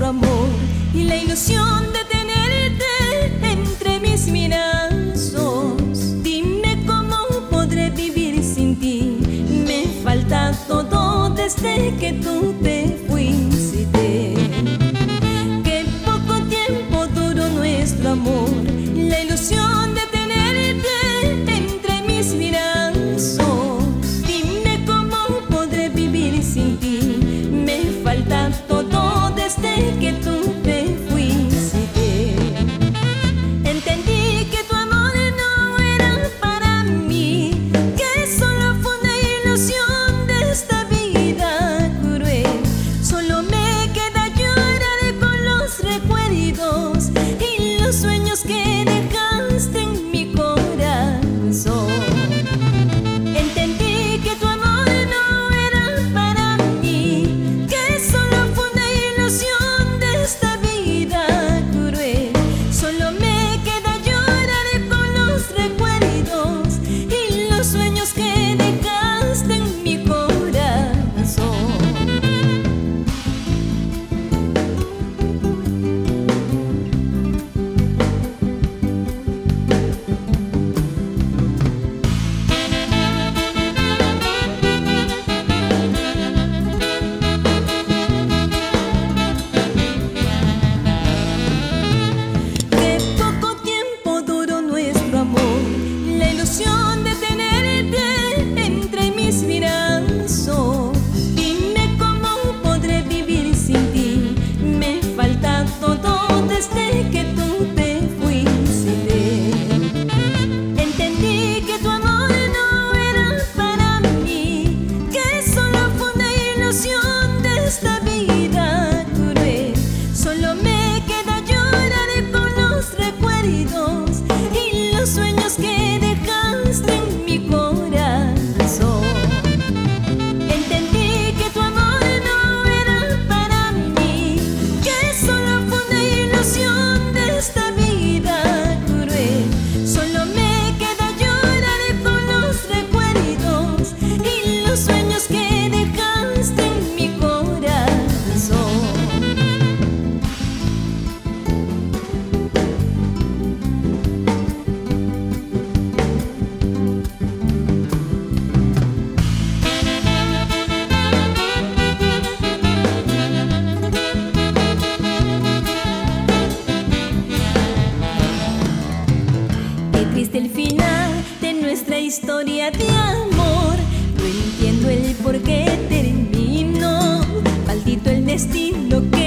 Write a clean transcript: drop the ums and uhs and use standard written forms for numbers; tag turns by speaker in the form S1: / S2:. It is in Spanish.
S1: nuestro amor y la ilusión de tenerte entre mis brazos. Dime cómo podré vivir sin ti. Me falta todo desde que tú te fuiste. Qué poco tiempo duró nuestro amor, la ilusión de tenerte entre mis brazos. Dime cómo podré vivir sin ti. Me falta todo desde que tú te fuiste. Entendí que tu amor no era para mí, que solo fue una ilusión de esta vida cruel. Solo me queda llorar con los recuerdos y los sueños que dejaste en mi corazón. Entendí que tu amor no era para mí, que solo fue una ilusión de esta vida cruel. Solo me queda llorar con los recuerdos y los sueños que dejaste en mi corazón. Qué poco tiempo duró nuestro amor, la ilusión de tenerte entre mis brazos. Dime cómo podré vivir sin ti. Me falta todo desde que tú te fuiste. Entendí que tu amor no era para mí, que solo fue una ilusión de esta vida cruel. Solo me queda llorar con los recuerdos y los sueños que dejaste en mi corazón. Entendí que tu amor no era para mí, que solo fue una ilusión de esta vida cruel. Solo me queda llorar con los recuerdos y los sueños que dejaste en mi corazón. Qué triste el final de nuestra historia de amor. No entiendo el por qué terminó. Maldito el destino que